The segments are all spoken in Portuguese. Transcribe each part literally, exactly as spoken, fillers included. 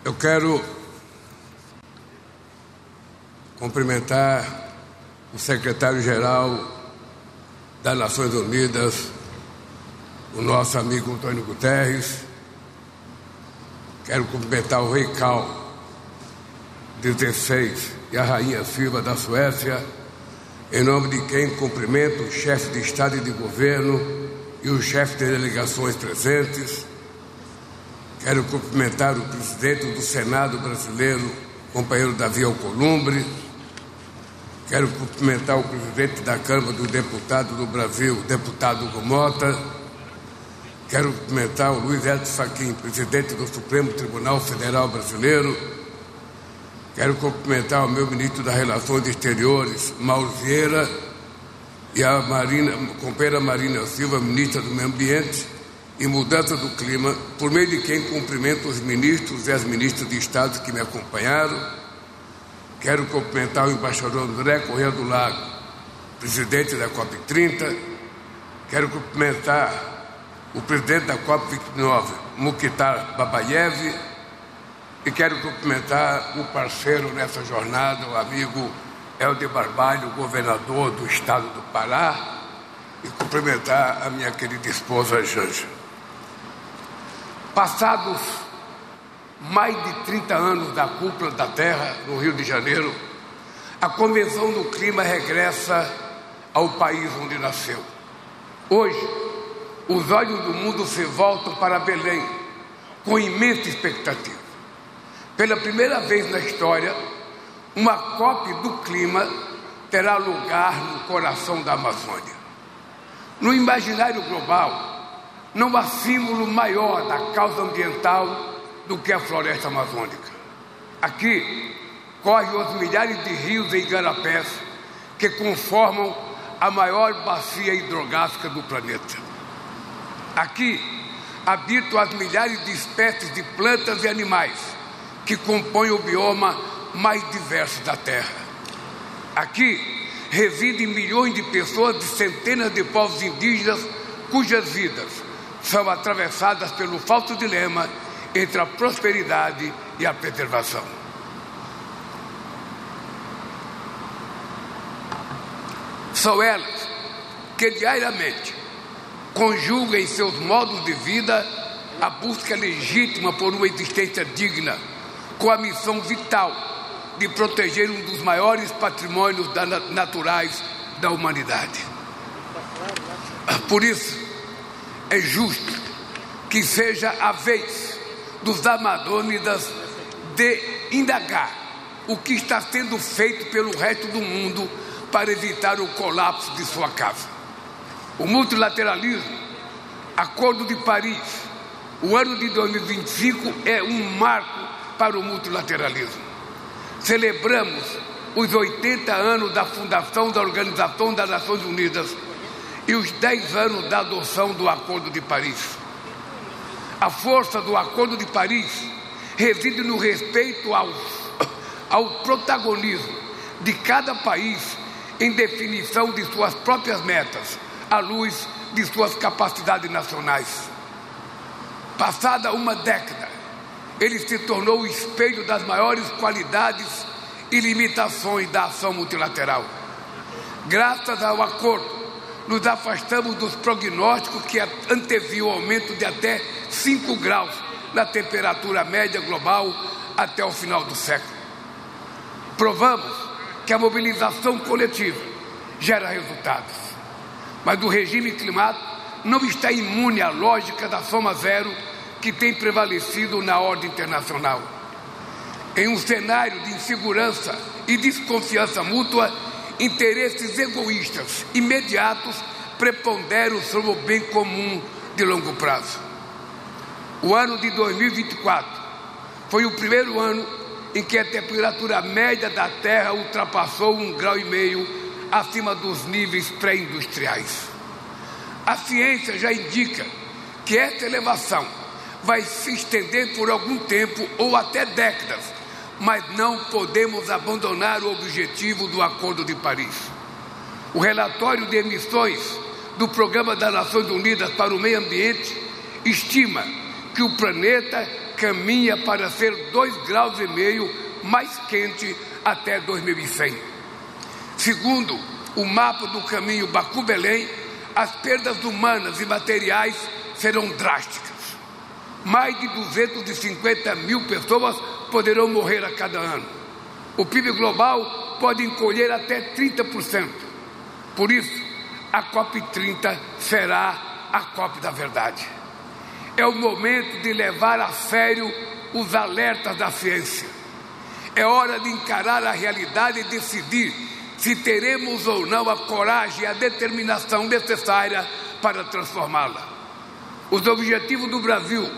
Eu quero cumprimentar o secretário-geral das Nações Unidas, o nosso amigo Antônio Guterres. Quero cumprimentar o rei Carl dezesseis e a rainha Silva da Suécia, em nome de quem cumprimento o chefe de Estado e de Governo e os chefes de delegações presentes. Quero cumprimentar o presidente do Senado brasileiro, companheiro Davi Alcolumbre. Quero cumprimentar o presidente da Câmara dos Deputados do Brasil, deputado Hugo Mota. Quero cumprimentar o Luiz Edson Fachin, presidente do Supremo Tribunal Federal Brasileiro. Quero cumprimentar o meu ministro das Relações Exteriores, Mauro Vieira, e a Marina, companheira Marina Silva, ministra do Meio Ambiente e Mudança do Clima, por meio de quem cumprimento os ministros e as ministras de Estado que me acompanharam. Quero cumprimentar o embaixador André Corrêa do Lago, presidente da COP trinta. Quero cumprimentar o presidente da COP vinte e nove, Mukhtar Babayev. E quero cumprimentar o parceiro nessa jornada, o amigo Helder Barbalho, governador do estado do Pará, e cumprimentar a minha querida esposa Janja. Passados mais de trinta anos da cúpula da Terra, no Rio de Janeiro, a Convenção do Clima regressa ao país onde nasceu. Hoje, os olhos do mundo se voltam para Belém, com imensa expectativa. Pela primeira vez na história, uma COP do clima terá lugar no coração da Amazônia. No imaginário global, não há símbolo maior da causa ambiental do que a floresta amazônica. Aqui correm os milhares de rios e igarapés que conformam a maior bacia hidrográfica do planeta. Aqui habitam as milhares de espécies de plantas e animais que compõem o bioma mais diverso da Terra. Aqui residem milhões de pessoas de centenas de povos indígenas cujas vidas são atravessadas pelo falso dilema entre a prosperidade e a preservação. São elas que diariamente conjugam em seus modos de vida a busca legítima por uma existência digna, com a missão vital de proteger um dos maiores patrimônios naturais da humanidade. Por isso, é justo que seja a vez dos amazônidas de indagar o que está sendo feito pelo resto do mundo para evitar o colapso de sua casa. O multilateralismo, Acordo de Paris, o ano de dois mil e vinte e cinco é um marco para o multilateralismo. Celebramos os oitenta anos da fundação da Organização das Nações Unidas e os dez anos da adoção do Acordo de Paris. A força do Acordo de Paris reside no respeito ao, ao protagonismo de cada país em definição de suas próprias metas, à luz de suas capacidades nacionais. Passada uma década, ele se tornou o espelho das maiores qualidades e limitações da ação multilateral. Graças ao acordo, nos afastamos dos prognósticos que anteviam o aumento de até cinco graus na temperatura média global até o final do século. Provamos que a mobilização coletiva gera resultados, mas o regime climático não está imune à lógica da soma zero que tem prevalecido na ordem internacional. Em um cenário de insegurança e desconfiança mútua, interesses egoístas imediatos preponderam sobre o bem comum de longo prazo. O ano de dois mil e vinte e quatro foi o primeiro ano em que a temperatura média da Terra ultrapassou um grau e meio acima dos níveis pré-industriais. A ciência já indica que essa elevação vai se estender por algum tempo ou até décadas, mas não podemos abandonar o objetivo do Acordo de Paris. O relatório de emissões do Programa das Nações Unidas para o Meio Ambiente estima que o planeta caminha para ser dois graus e meio mais quente até dois mil e cem. Segundo o mapa do caminho Baku-Belém, as perdas humanas e materiais serão drásticas. Mais de duzentas e cinquenta mil pessoas poderão morrer a cada ano. O P I B global pode encolher até trinta por cento. Por isso, a COP trinta será a COP da verdade. É o momento de levar a sério os alertas da ciência. É hora de encarar a realidade e decidir se teremos ou não a coragem e a determinação necessária para transformá-la. Os objetivos do Brasil.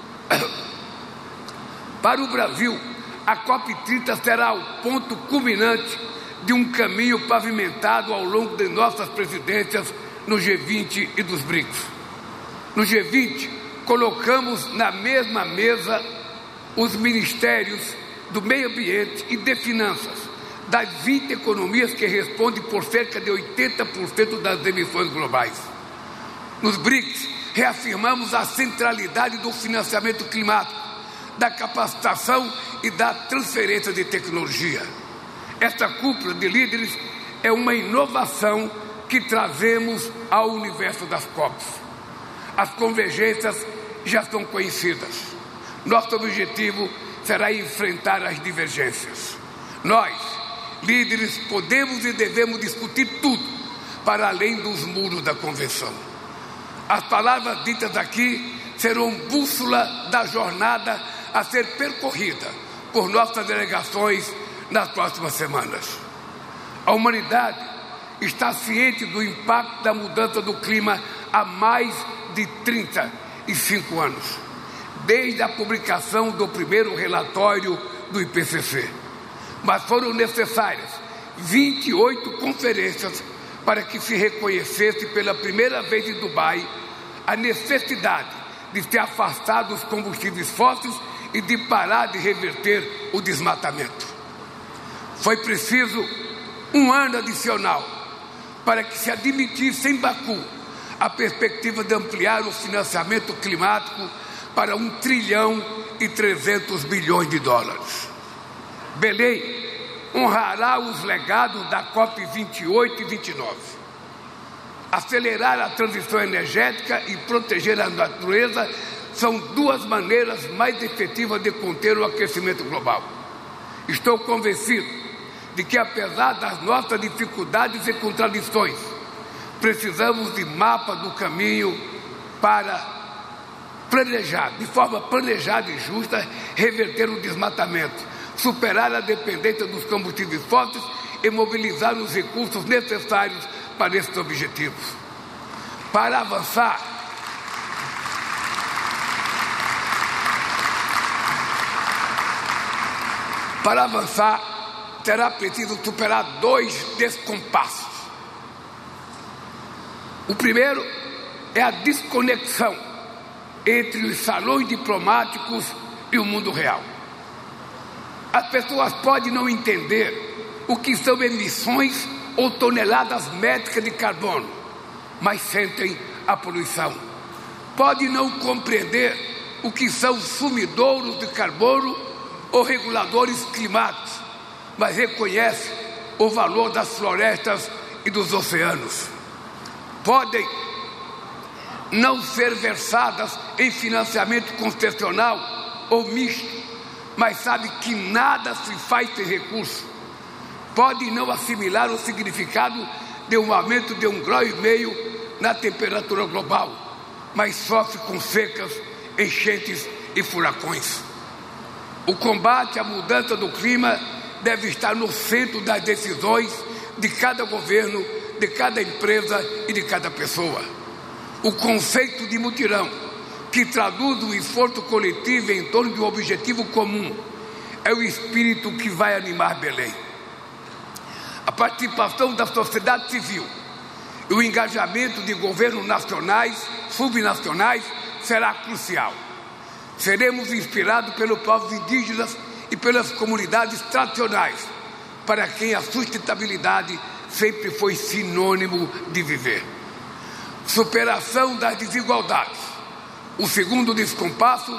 Para o Brasil, a COP trinta será o ponto culminante de um caminho pavimentado ao longo de nossas presidências no G vinte e dos BRICS. No G vinte, colocamos na mesma mesa os ministérios do meio ambiente e de finanças, das vinte economias que respondem por cerca de oitenta por cento das emissões globais. Nos BRICS, reafirmamos a centralidade do financiamento climático, da capacitação e da transferência de tecnologia. Esta cúpula de líderes é uma inovação que trazemos ao universo das COPs. As convergências já são conhecidas. Nosso objetivo será enfrentar as divergências. Nós, líderes, podemos e devemos discutir tudo para além dos muros da convenção. As palavras ditas aqui serão bússola da jornada a ser percorrida por nossas delegações nas próximas semanas. A humanidade está ciente do impacto da mudança do clima há mais de trinta e cinco anos, desde a publicação do primeiro relatório do I P C C. Mas foram necessárias vinte e oito conferências para que se reconhecesse pela primeira vez em Dubai a necessidade de se afastar dos combustíveis fósseis e de parar de reverter o desmatamento. Foi preciso um ano adicional para que se admitisse em Baku a perspectiva de ampliar o financiamento climático para um trilhão e trezentos bilhões de dólares. Belém honrará os legados da COP vinte e oito e vinte e nove. Acelerar a transição energética e proteger a natureza são duas maneiras mais efetivas de conter o aquecimento global. Estou convencido de que, apesar das nossas dificuldades e contradições, precisamos de mapa do caminho para planejar, de forma planejada e justa, reverter o desmatamento, superar a dependência dos combustíveis fósseis e mobilizar os recursos necessários para esses objetivos. Para avançar, para avançar, será preciso superar dois descompassos. O primeiro é a desconexão entre os salões diplomáticos e o mundo real. As pessoas podem não entender o que são emissões ou toneladas métricas de carbono, mas sentem a poluição. Podem não compreender o que são sumidouros de carbono ou reguladores climáticos, mas reconhecem o valor das florestas e dos oceanos. Podem não ser versadas em financiamento concessional ou misto, mas sabem que nada se faz sem recurso. Podem não assimilar o significado de um aumento de um grau e meio na temperatura global, mas sofrem com secas, enchentes e furacões. O combate à mudança do clima deve estar no centro das decisões de cada governo, de cada empresa e de cada pessoa. O conceito de mutirão, que traduz o esforço coletivo em torno de um objetivo comum, é o espírito que vai animar Belém. A participação da sociedade civil e o engajamento de governos nacionais, subnacionais, será crucial. Seremos inspirados pelos povos indígenas e pelas comunidades tradicionais, para quem a sustentabilidade sempre foi sinônimo de viver. Superação das desigualdades. O segundo descompasso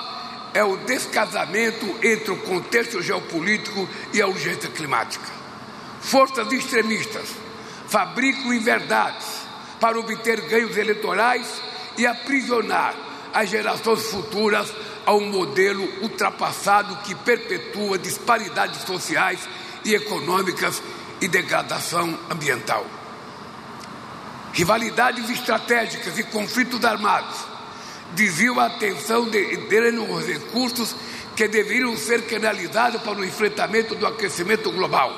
é o descasamento entre o contexto geopolítico e a urgência climática. Forças extremistas fabricam inverdades para obter ganhos eleitorais e aprisionar as gerações futuras a um modelo ultrapassado que perpetua disparidades sociais e econômicas e degradação ambiental. Rivalidades estratégicas e conflitos armados desviam a atenção de, de os recursos que deveriam ser canalizados para o enfrentamento do aquecimento global.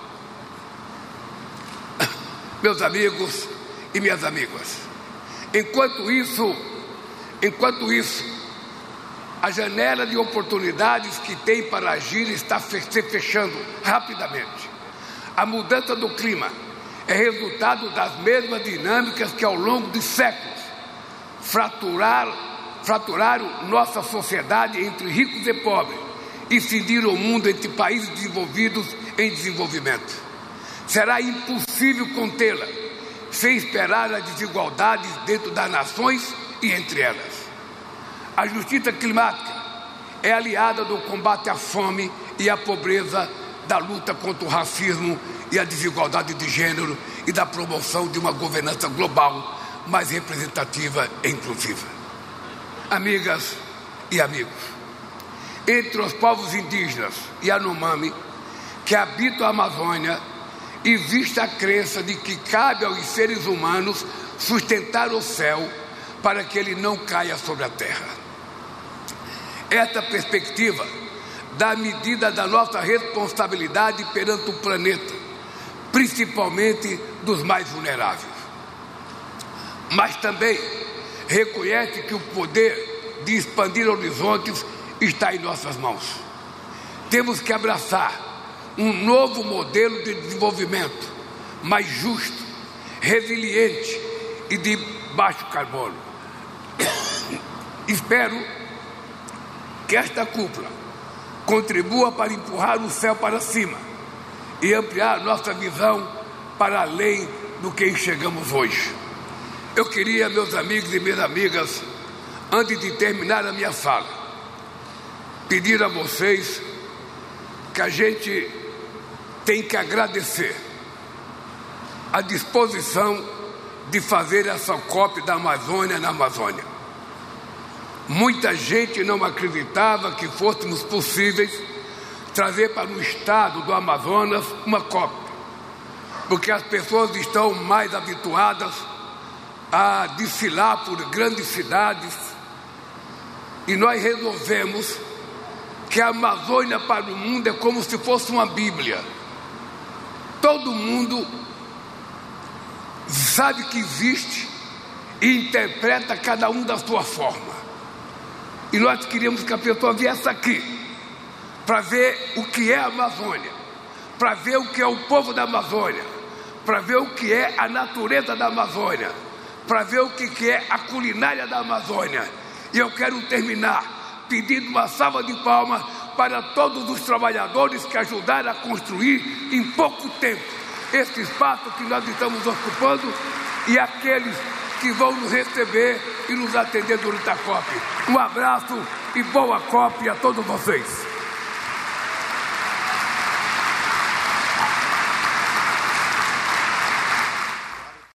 Meus amigos e minhas amigas, enquanto isso, enquanto isso, a janela de oportunidades que tem para agir está se fechando rapidamente. A mudança do clima é resultado das mesmas dinâmicas que ao longo de séculos fraturar, fraturaram nossa sociedade entre ricos e pobres e cindiram o mundo entre países desenvolvidos em desenvolvimento. Será impossível contê-la sem esperar as desigualdades dentro das nações e entre elas. A justiça climática é aliada do combate à fome e à pobreza, da luta contra o racismo e a desigualdade de gênero e da promoção de uma governança global mais representativa e inclusiva. Amigas e amigos, entre os povos indígenas e Yanomami que habitam a Amazônia, existe a crença de que cabe aos seres humanos sustentar o céu para que ele não caia sobre a terra. Esta perspectiva dá medida da nossa responsabilidade perante o planeta, principalmente dos mais vulneráveis. Mas também reconhece que o poder de expandir horizontes está em nossas mãos. Temos que abraçar um novo modelo de desenvolvimento mais justo, resiliente e de baixo carbono. Espero que esta cúpula contribua para empurrar o céu para cima e ampliar nossa visão para além do que enxergamos hoje. Eu queria, meus amigos e minhas amigas, antes de terminar a minha fala, pedir a vocês que a gente tem que agradecer a disposição de fazer essa COP da Amazônia na Amazônia. Muita gente não acreditava que fôssemos possíveis trazer para o estado do Amazonas uma COP, porque as pessoas estão mais habituadas a desfilar por grandes cidades, e nós resolvemos que a Amazônia para o mundo é como se fosse uma Bíblia. Todo mundo sabe que existe e interpreta cada um da sua forma. E nós queríamos que a pessoa viesse aqui para ver o que é a Amazônia, para ver o que é o povo da Amazônia, para ver o que é a natureza da Amazônia, para ver o que é a culinária da Amazônia. E eu quero terminar pedindo uma salva de palmas para todos os trabalhadores que ajudaram a construir em pouco tempo esse espaço que nós estamos ocupando e aqueles que vão nos receber e nos atender durante a COP. Um abraço e boa COP a todos vocês.